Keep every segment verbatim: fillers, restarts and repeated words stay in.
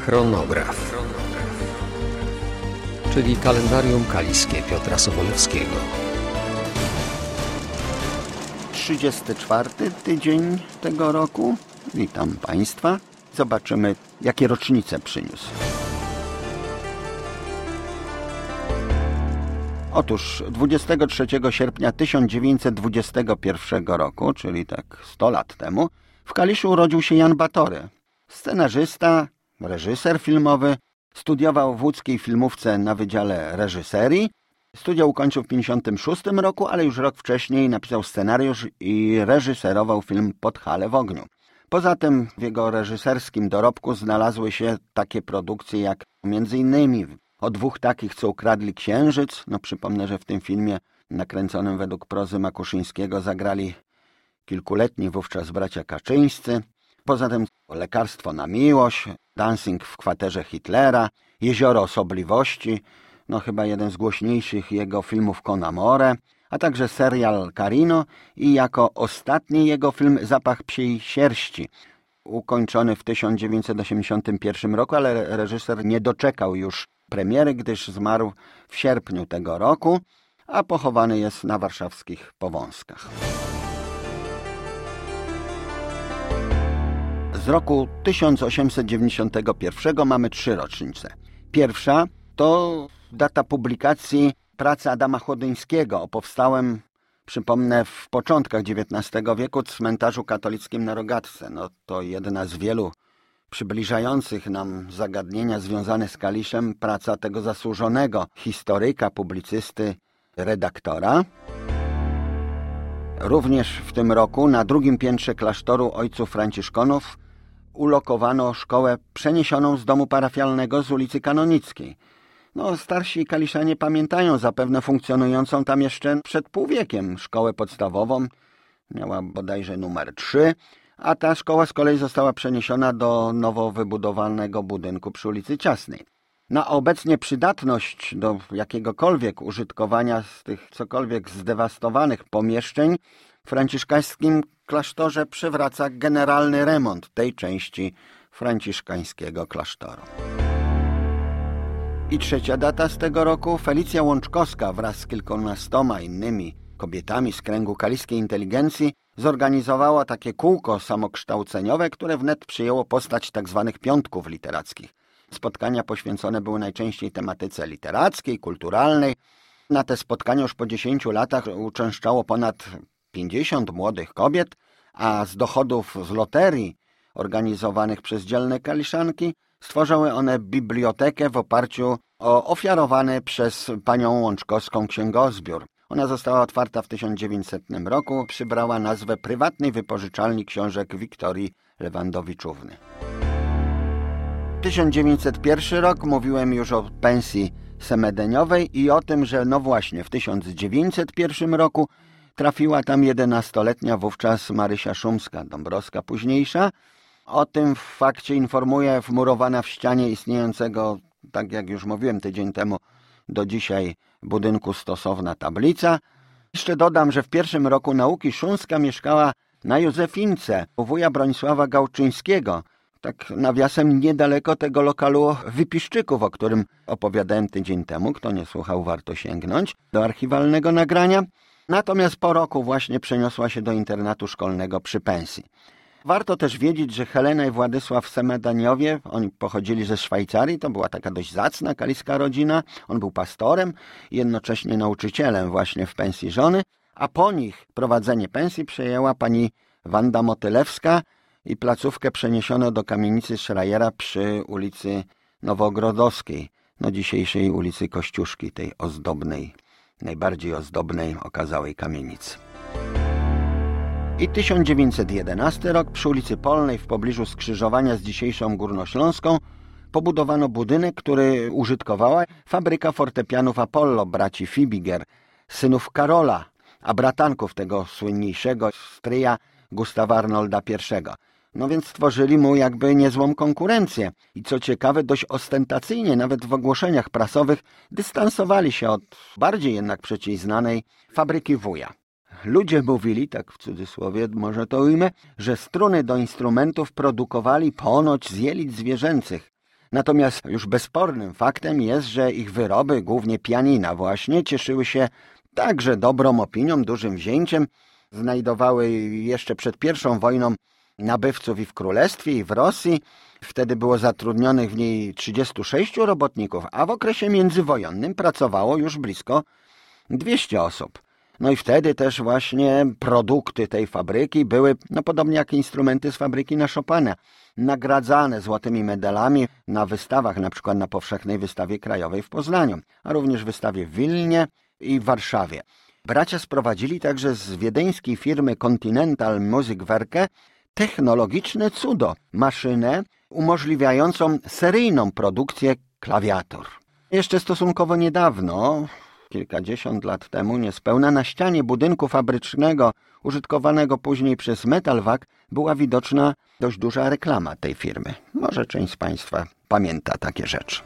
Chronograf, czyli kalendarium kaliskie Piotra Sobolewskiego. trzydziesty czwarty tydzień tego roku. Witam Państwa. Zobaczymy, jakie rocznice przyniósł. Otóż dwudziestego trzeciego sierpnia tysiąc dziewięćset dwudziestego pierwszego roku, czyli tak sto lat temu, w Kaliszu urodził się Jan Batory. Scenarzysta, reżyser filmowy, studiował w łódzkiej filmówce na Wydziale Reżyserii. Studia ukończył w pięćdziesiątym szóstym roku, ale już rok wcześniej napisał scenariusz i reżyserował film Podhale w ogniu. Poza tym w jego reżyserskim dorobku znalazły się takie produkcje jak między innymi O dwóch takich, co ukradli księżyc. No przypomnę, że w tym filmie nakręconym według prozy Makuszyńskiego zagrali kilkuletni wówczas bracia Kaczyńscy. Poza tym Lekarstwo na miłość, Dancing w kwaterze Hitlera, Jezioro osobliwości, no chyba jeden z głośniejszych jego filmów Con amore, a także serial Carino i jako ostatni jego film Zapach psiej sierści, ukończony w tysiąc dziewięćset osiemdziesiątym pierwszym roku, ale reżyser nie doczekał już premiery, gdyż zmarł w sierpniu tego roku, a pochowany jest na warszawskich Powązkach. Z roku tysiąc osiemset dziewięćdziesiątego pierwszego mamy trzy rocznice. Pierwsza to data publikacji pracy Adama Chłodyńskiego o powstałym, przypomnę, w początkach dziewiętnastego wieku cmentarzu katolickim na Rogatce. No to jedna z wielu przybliżających nam zagadnienia związane z Kaliszem praca tego zasłużonego historyka, publicysty, redaktora. Również w tym roku na drugim piętrze klasztoru ojców franciszkonów ulokowano szkołę przeniesioną z domu parafialnego z ulicy Kanonickiej. No, starsi kaliszanie pamiętają zapewne funkcjonującą tam jeszcze przed półwiekiem szkołę podstawową. Miała bodajże numer trzy, a ta szkoła z kolei została przeniesiona do nowo wybudowanego budynku przy ulicy Ciasnej. Na obecnie przydatność do jakiegokolwiek użytkowania z tych cokolwiek zdewastowanych pomieszczeń w franciszkańskim klasztorze przywraca generalny remont tej części franciszkańskiego klasztoru. I trzecia data z tego roku, Felicja Łączkowska wraz z kilkunastoma innymi kobietami z kręgu kaliskiej inteligencji zorganizowała takie kółko samokształceniowe, które wnet przyjęło postać tzw. piątków literackich. Spotkania poświęcone były najczęściej tematyce literackiej, kulturalnej. Na te spotkania już po dziesięciu latach uczęszczało ponad pięćdziesiąt młodych kobiet, a z dochodów z loterii organizowanych przez dzielne kaliszanki stworzyły one bibliotekę w oparciu o ofiarowany przez panią Łączkowską księgozbiór. Ona została otwarta w tysiąc dziewięćsetnym roku, przybrała nazwę Prywatnej Wypożyczalni Książek Wiktorii Lewandowiczówny. tysiąc dziewięćset pierwszy rok, mówiłem już o pensji semedeniowej i o tym, że no właśnie w tysiąc dziewięćset pierwszym roku trafiła tam jedenastoletnia wówczas Marysia Szumska, Dąbrowska późniejsza. O tym fakcie informuje wmurowana w ścianie istniejącego, tak jak już mówiłem tydzień temu, do dzisiaj budynku stosowna tablica. Jeszcze dodam, że w pierwszym roku nauki Szumska mieszkała na Józefince u wuja Bronisława Gałczyńskiego, tak nawiasem niedaleko tego lokalu Wypiszczyków, o którym opowiadałem tydzień temu. Kto nie słuchał, warto sięgnąć do archiwalnego nagrania. Natomiast po roku właśnie przeniosła się do internatu szkolnego przy pensji. Warto też wiedzieć, że Helena i Władysław Semedeniowie, oni pochodzili ze Szwajcarii, to była taka dość zacna kaliska rodzina. On był pastorem i jednocześnie nauczycielem właśnie w pensji żony, a po nich prowadzenie pensji przejęła pani Wanda Motylewska i placówkę przeniesiono do kamienicy Schreiera przy ulicy Nowogrodowskiej, no dzisiejszej ulicy Kościuszki, tej ozdobnej, najbardziej ozdobnej, okazałej kamienicy. I tysiąc dziewięćset jedenasty rok, przy ulicy Polnej w pobliżu skrzyżowania z dzisiejszą Górnośląską pobudowano budynek, który użytkowała fabryka fortepianów Apollo braci Fibiger, synów Karola, a bratanków tego słynniejszego stryja Gustawa Arnolda pierwszego. No więc stworzyli mu jakby niezłą konkurencję i co ciekawe dość ostentacyjnie, nawet w ogłoszeniach prasowych, dystansowali się od bardziej jednak przecież znanej fabryki wuja. Ludzie mówili, tak w cudzysłowie może to ujmę, że struny do instrumentów produkowali ponoć z jelit zwierzęcych. Natomiast już bezspornym faktem jest, że ich wyroby, głównie pianina właśnie, cieszyły się także dobrą opinią, dużym wzięciem. Znajdowały jeszcze przed pierwszą wojną nabywców i w Królestwie, i w Rosji. Wtedy było zatrudnionych w niej trzydziestu sześciu robotników, a w okresie międzywojennym pracowało już blisko dwieście osób. No i wtedy też właśnie produkty tej fabryki były, no podobnie jak instrumenty z fabryki na Chopina, nagradzane złotymi medalami na wystawach, na przykład na Powszechnej Wystawie Krajowej w Poznaniu, a również wystawie w Wilnie i w Warszawie. Bracia sprowadzili także z wiedeńskiej firmy Continental Musikwerke technologiczne cudo, maszynę umożliwiającą seryjną produkcję klawiatur. Jeszcze stosunkowo niedawno, kilkadziesiąt lat temu niespełna, na ścianie budynku fabrycznego użytkowanego później przez Metalwag była widoczna dość duża reklama tej firmy. Może część z Państwa pamięta takie rzeczy.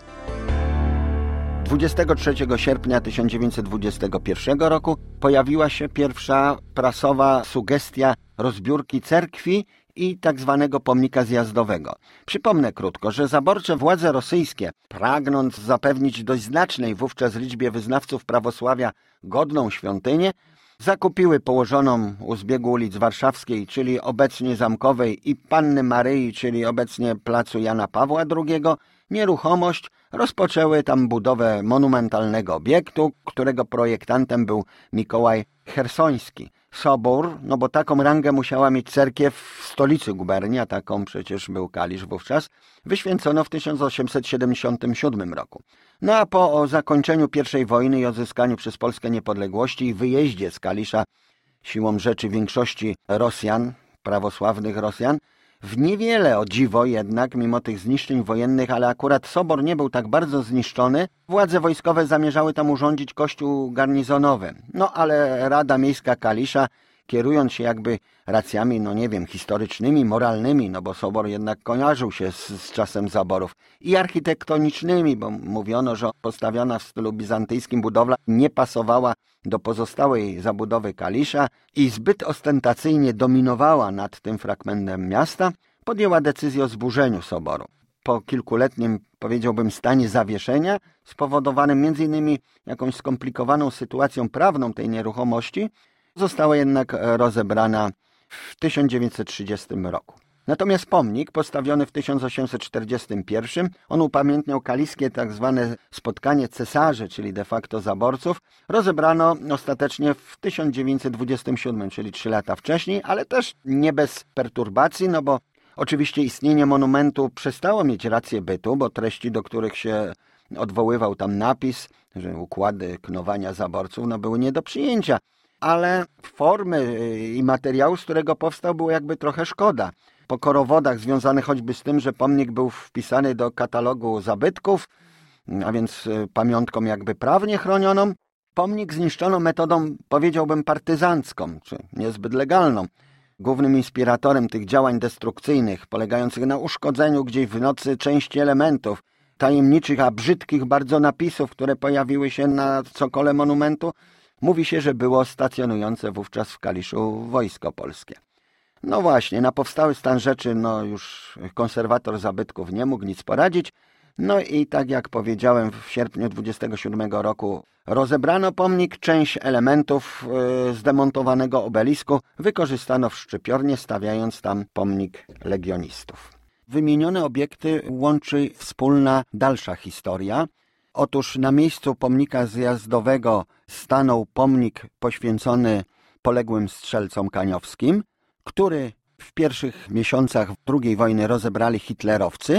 dwudziestego trzeciego sierpnia tysiąc dziewięćset dwudziestego pierwszego roku pojawiła się pierwsza prasowa sugestia rozbiórki cerkwi i tak zwanego pomnika zjazdowego. Przypomnę krótko, że zaborcze władze rosyjskie, pragnąc zapewnić dość znacznej wówczas liczbie wyznawców prawosławia godną świątynię, zakupiły położoną u zbiegu ulic Warszawskiej, czyli obecnie Zamkowej, i Panny Maryi, czyli obecnie placu Jana Pawła drugiego, nieruchomość, rozpoczęły tam budowę monumentalnego obiektu, którego projektantem był Mikołaj Chersoński. Sobór, no bo taką rangę musiała mieć cerkiew w stolicy guberni, a taką przecież był Kalisz wówczas, wyświęcono w tysiąc osiemset siedemdziesiątym siódmym roku. No a po zakończeniu pierwszej wojny i odzyskaniu przez Polskę niepodległości i wyjeździe z Kalisza siłą rzeczy większości Rosjan, prawosławnych Rosjan, w niewiele, o dziwo jednak, mimo tych zniszczeń wojennych, ale akurat sobor nie był tak bardzo zniszczony, władze wojskowe zamierzały tam urządzić kościół garnizonowy. No ale Rada Miejska Kalisza, kierując się jakby racjami, no nie wiem, historycznymi, moralnymi, no bo sobor jednak kojarzył się z, z czasem zaborów, i architektonicznymi, bo mówiono, że postawiona w stylu bizantyjskim budowla nie pasowała do pozostałej zabudowy Kalisza i zbyt ostentacyjnie dominowała nad tym fragmentem miasta, podjęła decyzję o zburzeniu soboru. Po kilkuletnim, powiedziałbym, stanie zawieszenia, spowodowanym między innymi jakąś skomplikowaną sytuacją prawną tej nieruchomości, została jednak rozebrana w tysiąc dziewięćset trzydziestym roku. Natomiast pomnik postawiony w tysiąc osiemset czterdziestym pierwszym, on upamiętniał kaliskie tak zwane spotkanie cesarzy, czyli de facto zaborców, rozebrano ostatecznie w tysiąc dziewięćset dwudziestym siódmym, czyli trzy lata wcześniej, ale też nie bez perturbacji, no bo oczywiście istnienie monumentu przestało mieć rację bytu, bo treści, do których się odwoływał tam napis, że układy knowania zaborców, no były nie do przyjęcia, ale formy i materiału, z którego powstał, było jakby trochę szkoda. Po korowodach związanych choćby z tym, że pomnik był wpisany do katalogu zabytków, a więc pamiątką jakby prawnie chronioną, pomnik zniszczono metodą, powiedziałbym, partyzancką, czy niezbyt legalną. Głównym inspiratorem tych działań destrukcyjnych, polegających na uszkodzeniu gdzieś w nocy części elementów, tajemniczych, a brzydkich bardzo napisów, które pojawiły się na cokole monumentu, mówi się, że było stacjonujące wówczas w Kaliszu wojsko polskie. No właśnie, na powstały stan rzeczy no już konserwator zabytków nie mógł nic poradzić. No i tak jak powiedziałem, w sierpniu dwudziestego siódmego roku rozebrano pomnik, część elementów yy, zdemontowanego obelisku wykorzystano w szczypiornie, stawiając tam pomnik legionistów. Wymienione obiekty łączy wspólna dalsza historia. Otóż na miejscu pomnika zjazdowego stanął pomnik poświęcony poległym strzelcom kaniowskim, który w pierwszych miesiącach drugiej wojny rozebrali hitlerowcy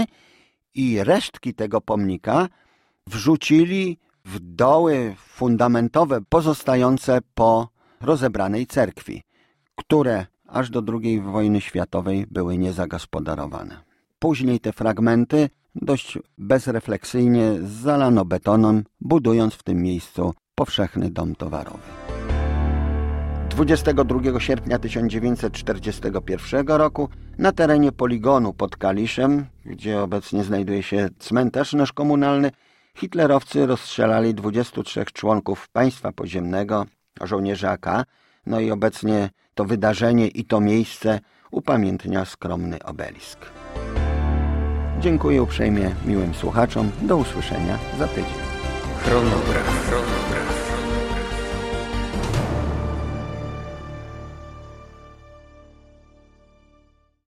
i resztki tego pomnika wrzucili w doły fundamentowe pozostające po rozebranej cerkwi, które aż do drugiej wojny światowej były niezagospodarowane. Później te fragmenty dość bezrefleksyjnie zalano betonem, budując w tym miejscu powszechny dom towarowy. dwudziestego drugiego sierpnia tysiąc dziewięćset czterdziestego pierwszego roku na terenie poligonu pod Kaliszem, gdzie obecnie znajduje się cmentarz nasz komunalny, hitlerowcy rozstrzelali dwudziestu trzech członków państwa podziemnego, żołnierzy A K, no i obecnie to wydarzenie i to miejsce upamiętnia skromny obelisk. Dziękuję uprzejmie miłym słuchaczom. Do usłyszenia za tydzień. Chronograf. Chronograf.